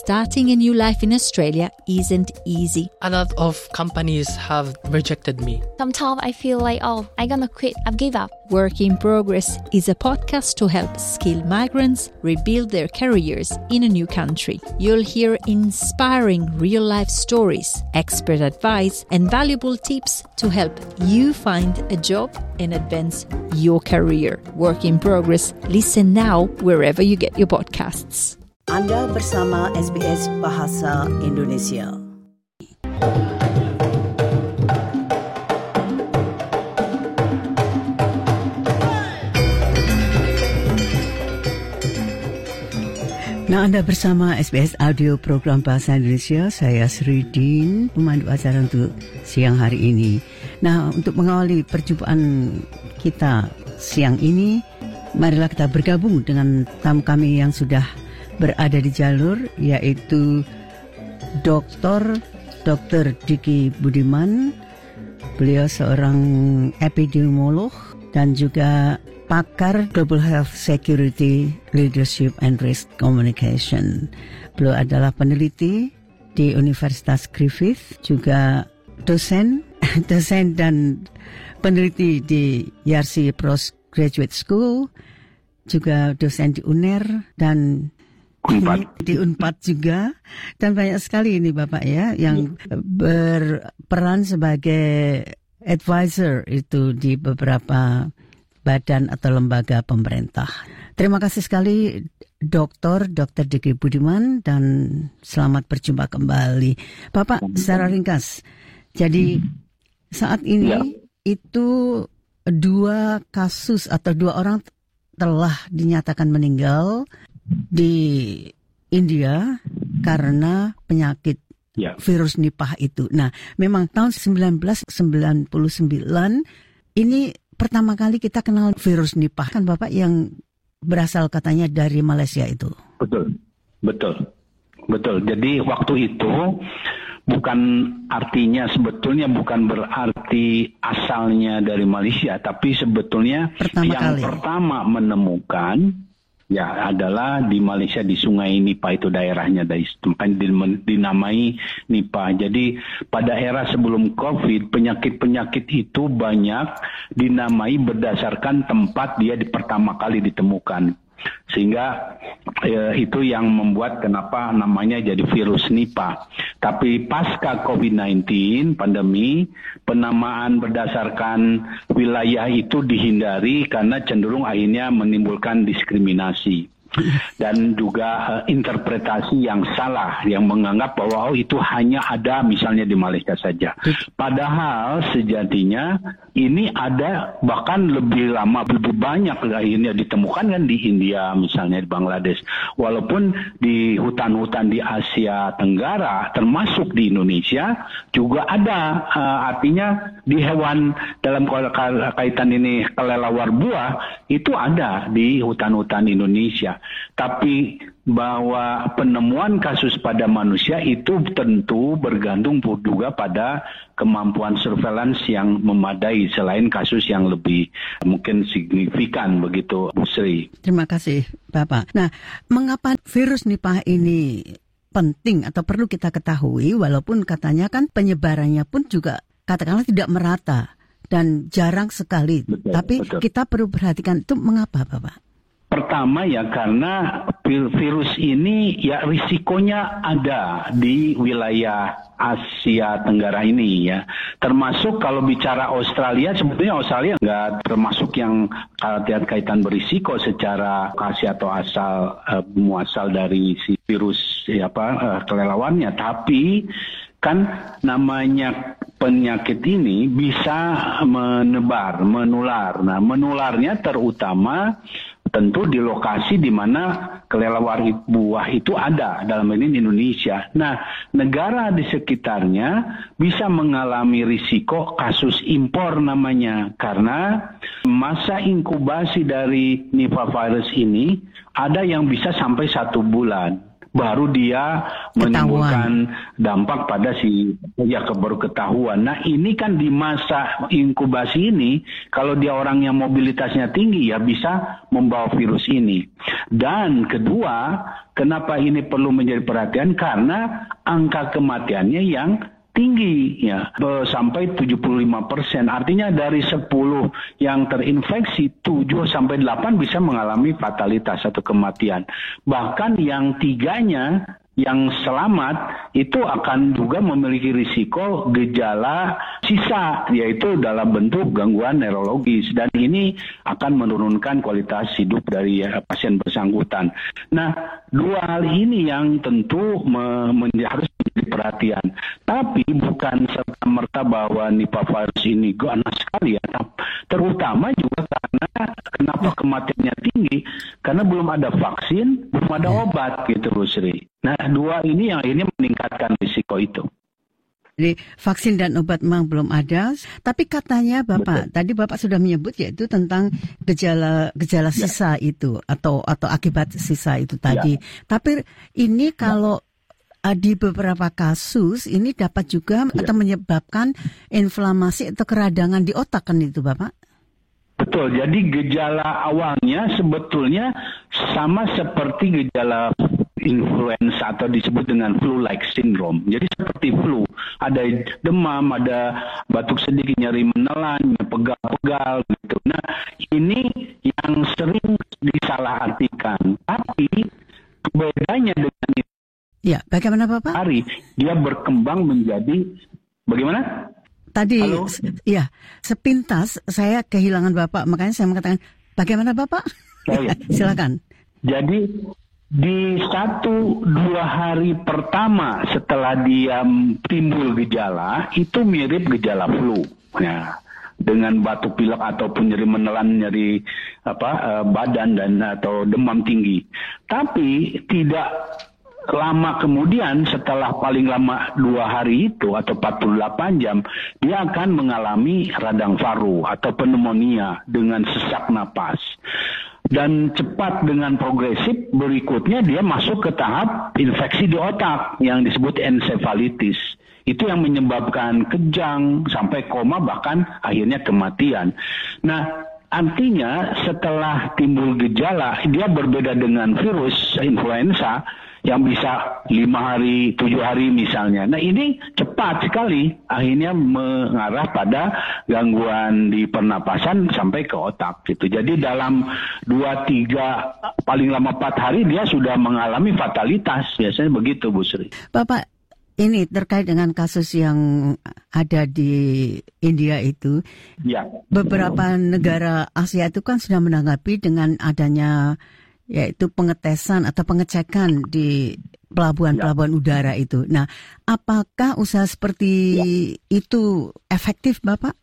starting a new life in Australia isn't easy. A lot of companies have rejected me. Sometimes I feel like, I'm gonna quit, I've give up. Work in Progress is a podcast to help skilled migrants rebuild their careers in a new country. You'll hear inspiring real-life stories, expert advice, and valuable tips to help you find a job and advance your career. Work in Progress. Listen now wherever you get your podcasts. Anda bersama SBS Bahasa Indonesia. Nah, Anda bersama SBS Audio Program Bahasa Indonesia. Saya Sri Din, pemandu acara untuk siang hari ini. Nah, untuk mengawali perjumpaan kita siang ini, marilah kita bergabung dengan tamu kami yang sudah berada di jalur, yaitu Dr. Diki Budiman. Beliau seorang epidemiolog dan juga pakar Global Health Security, Leadership and Risk Communication. Beliau adalah peneliti di Universitas Griffith, juga dosen dan peneliti di YRC Postgraduate School, juga dosen di UNER dan di UNPAD juga. Dan banyak sekali ini Bapak ya yang berperan sebagai advisor itu di beberapa badan atau lembaga pemerintah. Terima kasih sekali Dr. Diki Budiman dan selamat berjumpa kembali. Bapak, secara ringkas, jadi saat ini itu 2 kasus atau 2 orang telah dinyatakan meninggal di India karena penyakit virus Nipah itu. Nah, memang tahun 1999 ini pertama kali kita kenal virus Nipah kan Bapak, yang berasal katanya dari Malaysia itu. Betul. Jadi waktu itu sebetulnya bukan berarti asalnya dari Malaysia, tapi sebetulnya pertama menemukan adalah di Malaysia, di Sungai Nipah itu daerahnya, dinamai Nipah. Jadi pada era sebelum COVID, penyakit-penyakit itu banyak dinamai berdasarkan tempat dia pertama kali ditemukan. Sehingga itu yang membuat kenapa namanya jadi virus Nipah. Tapi pasca COVID-19 pandemi, penamaan berdasarkan wilayah itu dihindari karena cenderung akhirnya menimbulkan diskriminasi. Dan juga interpretasi yang salah, yang menganggap bahwa itu hanya ada misalnya di Malaysia saja. Padahal sejatinya ini ada bahkan lebih lama, lebih banyak akhirnya ditemukan kan di India misalnya, di Bangladesh. Walaupun di hutan-hutan di Asia Tenggara termasuk di Indonesia juga ada, artinya di hewan dalam kaitan ini kelelawar buah itu ada di hutan-hutan Indonesia. Tapi bahwa penemuan kasus pada manusia itu tentu bergantung juga pada kemampuan surveillance yang memadai selain kasus yang lebih mungkin signifikan, begitu Bu Sri. Terima kasih Bapak. Nah, mengapa virus Nipah ini penting atau perlu kita ketahui, walaupun katanya kan penyebarannya pun juga katakanlah tidak merata dan jarang sekali. Tapi kita perlu perhatikan itu mengapa Bapak? Pertama karena virus ini risikonya ada di wilayah Asia Tenggara ini ya. Termasuk kalau bicara Australia, sebetulnya Australia nggak termasuk yang kaitan berisiko secara lokasi atau muasal dari si virus kelelawarnya. Tapi kan namanya penyakit ini bisa menular. Nah, menularnya terutama tentu di lokasi di mana kelelawar buah itu ada, dalam ini Indonesia. Nah, negara di sekitarnya bisa mengalami risiko kasus impor namanya, karena masa inkubasi dari Nipah virus ini ada yang bisa sampai 1 bulan. baru dia menimbulkan dampak pada baru ketahuan. Nah ini kan di masa inkubasi ini, kalau dia orang yang mobilitasnya tinggi ya bisa membawa virus ini. Dan kedua, kenapa ini perlu menjadi perhatian? Karena angka kematiannya yang tinggi ya, sampai 75%. Artinya dari 10 yang terinfeksi, 7-8 bisa mengalami fatalitas atau kematian. Bahkan yang 3-nya yang selamat itu akan juga memiliki risiko gejala sisa, yaitu dalam bentuk gangguan neurologis, dan ini akan menurunkan kualitas hidup dari pasien bersangkutan. Nah, dua hal ini yang tentu harus menjadi perhatian. Tapi bukan serta-merta bahwa Nipah virus ini ganas sekali ya, terutama juga karena kenapa kematiannya tinggi, karena belum ada vaksin, belum ada obat gitu, Bu Sri. Nah, dua ini yang akhirnya meningkatkan risiko itu. Jadi vaksin dan obat memang belum ada, tapi katanya Bapak, tadi Bapak sudah menyebut yaitu tentang gejala sisa itu atau akibat sisa itu tadi. Tapi ini kalau di beberapa kasus ini dapat juga atau menyebabkan inflamasi atau keradangan di otak kan itu Bapak? Betul, jadi gejala awalnya sebetulnya sama seperti gejala influenza atau disebut dengan flu-like syndrome. Jadi seperti flu, ada demam, ada batuk sedikit, nyeri menelan, pegal-pegal gitu. Nah, ini yang sering disalahartikan. Tapi bedanya dengan itu, ya, bagaimana Bapak? Hari dia berkembang menjadi bagaimana? Tadi, ya, sepintas saya kehilangan Bapak, makanya saya mengatakan, bagaimana Bapak? Oh, ya. Silakan. Jadi di 1-2 hari pertama setelah dia timbul gejala, itu mirip gejala flu. Ya, dengan batuk pilek ataupun nyeri menelan, nyeri badan dan atau demam tinggi. Tapi tidak lama kemudian, setelah paling lama 2 hari itu atau 48 jam, dia akan mengalami radang paru atau pneumonia dengan sesak napas. Dan cepat dengan progresif berikutnya dia masuk ke tahap infeksi di otak yang disebut ensefalitis. Itu yang menyebabkan kejang sampai koma, bahkan akhirnya kematian. Nah, artinya setelah timbul gejala, dia berbeda dengan virus influenza yang bisa 5 hari, 7 hari misalnya. Nah ini cepat sekali, akhirnya mengarah pada gangguan di pernapasan sampai ke otak gitu. Jadi dalam 2-3, paling lama 4 hari dia sudah mengalami fatalitas. Biasanya begitu, Bu Sri. Bapak, ini terkait dengan kasus yang ada di India itu. Ya. Beberapa negara Asia itu kan sudah menanggapi dengan adanya yaitu pengetesan atau pengecekan di pelabuhan-pelabuhan udara itu. Nah, apakah usaha seperti itu efektif, Bapak?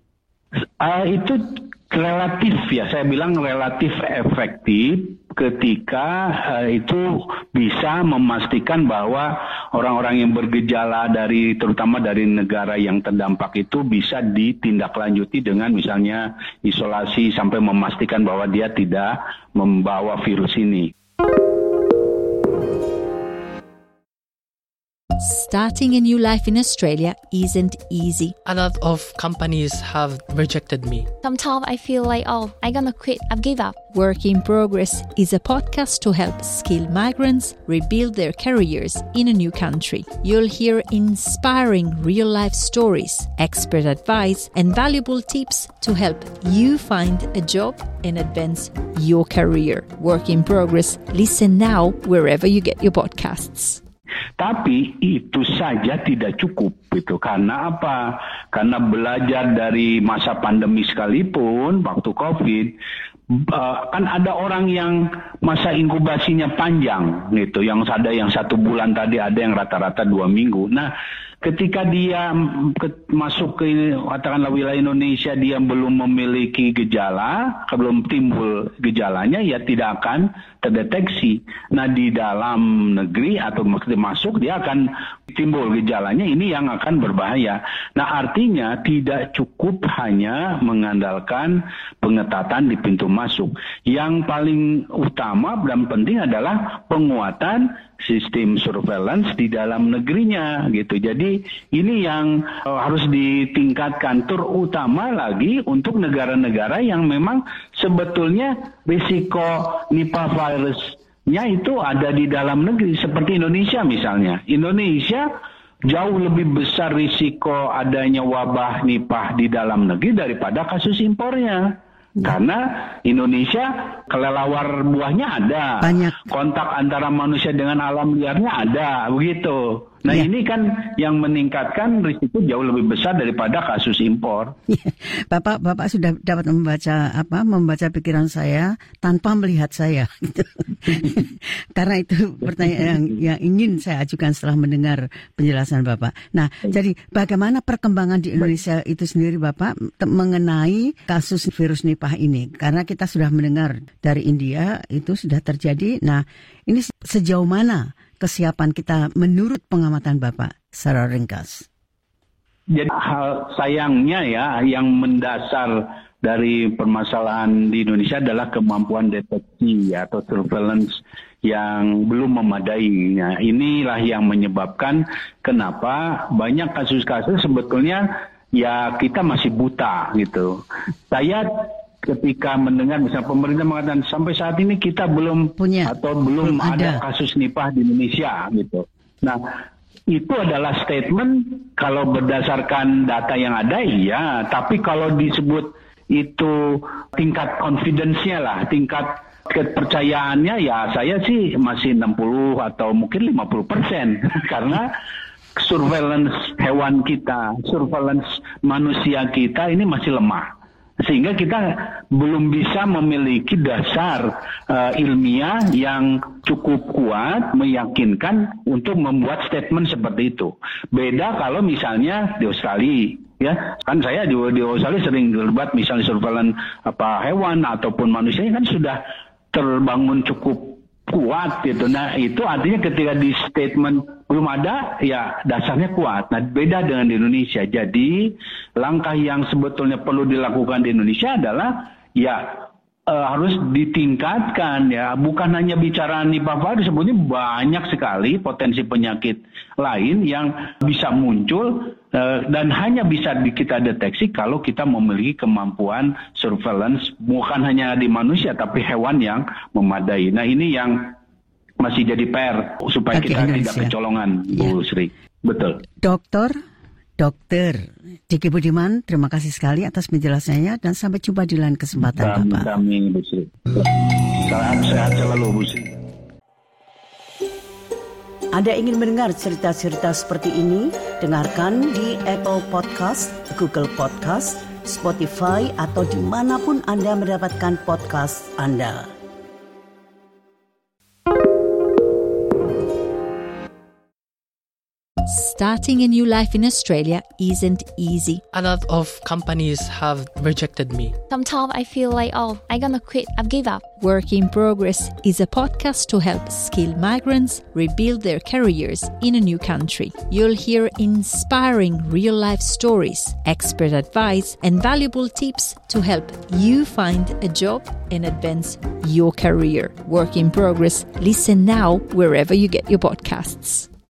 Itu relatif ya, saya bilang relatif efektif ketika itu bisa memastikan bahwa orang-orang yang bergejala terutama dari negara yang terdampak itu bisa ditindaklanjuti dengan misalnya isolasi sampai memastikan bahwa dia tidak membawa virus ini. Starting a new life in Australia isn't easy. A lot of companies have rejected me. Sometimes I feel like, I'm gonna quit. I've give up. Work in Progress is a podcast to help skilled migrants rebuild their careers in a new country. You'll hear inspiring real-life stories, expert advice, and valuable tips to help you find a job and advance your career. Work in Progress. Listen now wherever you get your podcasts. Tapi itu saja tidak cukup gitu. Karena apa? Karena belajar dari masa pandemi sekalipun waktu COVID, kan ada orang yang masa inkubasinya panjang gitu. Yang ada yang 1 bulan tadi, ada yang rata-rata 2 minggu. Nah, ketika dia masuk ke katakanlah wilayah Indonesia, dia belum memiliki gejala, belum timbul gejalanya, ya tidak akan terdeteksi. Nah, di dalam negeri atau masuk dia akan timbul gejalanya, ini yang akan berbahaya. Nah, artinya tidak cukup hanya mengandalkan pengetatan di pintu masuk. Yang paling utama utama dan penting adalah penguatan sistem surveillance di dalam negerinya gitu. Jadi ini yang harus ditingkatkan, terutama lagi untuk negara-negara yang memang sebetulnya risiko Nipah virusnya itu ada di dalam negeri, seperti Indonesia misalnya. Indonesia jauh lebih besar risiko adanya wabah Nipah di dalam negeri daripada kasus impornya. Karena Indonesia kelelawar buahnya ada, banyak. Kontak antara manusia dengan alam liarnya ada, begitu. Nah ini kan yang meningkatkan risiko jauh lebih besar daripada kasus impor. Bapak sudah dapat membaca pikiran saya tanpa melihat saya. Karena itu pertanyaan yang ingin saya ajukan setelah mendengar penjelasan Bapak. Nah, jadi bagaimana perkembangan di Indonesia itu sendiri Bapak mengenai kasus virus Nipah ini? Karena kita sudah mendengar dari India itu sudah terjadi. Nah, ini sejauh mana kesiapan kita menurut pengamatan Bapak secara ringkas? Jadi hal sayangnya ya yang mendasar dari permasalahan di Indonesia adalah kemampuan deteksi atau surveillance yang belum memadai. Nah, inilah yang menyebabkan kenapa banyak kasus-kasus sebetulnya ya kita masih buta gitu. Saya ketika mendengar misalnya pemerintah mengatakan sampai saat ini kita belum punya atau belum ada kasus Nipah di Indonesia gitu. Nah, itu adalah statement kalau berdasarkan data yang ada iya, tapi kalau disebut itu tingkat confidence-nya lah, tingkat kepercayaannya ya saya sih masih 60 atau mungkin 50% karena surveillance hewan kita, surveillance manusia kita ini masih lemah. Sehingga kita belum bisa memiliki dasar ilmiah yang cukup kuat meyakinkan untuk membuat statement seperti itu. Beda kalau misalnya di Australia, ya kan saya di Australia sering terlibat misalnya surveillance hewan ataupun manusia kan sudah terbangun cukup kuat gitu. Nah itu artinya ketika di statement belum ada ya dasarnya kuat. Nah beda dengan di Indonesia. Jadi langkah yang sebetulnya perlu dilakukan di Indonesia adalah ya harus ditingkatkan ya. Bukan hanya bicara Nipah virus, sebetulnya banyak sekali potensi penyakit lain yang bisa muncul dan hanya bisa kita deteksi kalau kita memiliki kemampuan surveillance bukan hanya di manusia tapi hewan yang memadai. Nah ini yang masih jadi PR supaya kita tidak kecolongan, Bu Sri. Betul. Dokter Diki Budiman, terima kasih sekali atas penjelasannya dan sampai jumpa di lain kesempatan Bapak. Kami Bu Sri. Sehat selalu Bu Sri. Anda ingin mendengar cerita-cerita seperti ini? Dengarkan di Apple Podcast, Google Podcast, Spotify atau dimanapun Anda mendapatkan podcast Anda. Starting a new life in Australia isn't easy. A lot of companies have rejected me. Sometimes I feel like, I'm gonna quit. I've given up. Work in Progress is a podcast to help skilled migrants rebuild their careers in a new country. You'll hear inspiring real-life stories, expert advice, and valuable tips to help you find a job and advance your career. Work in Progress. Listen now wherever you get your podcasts.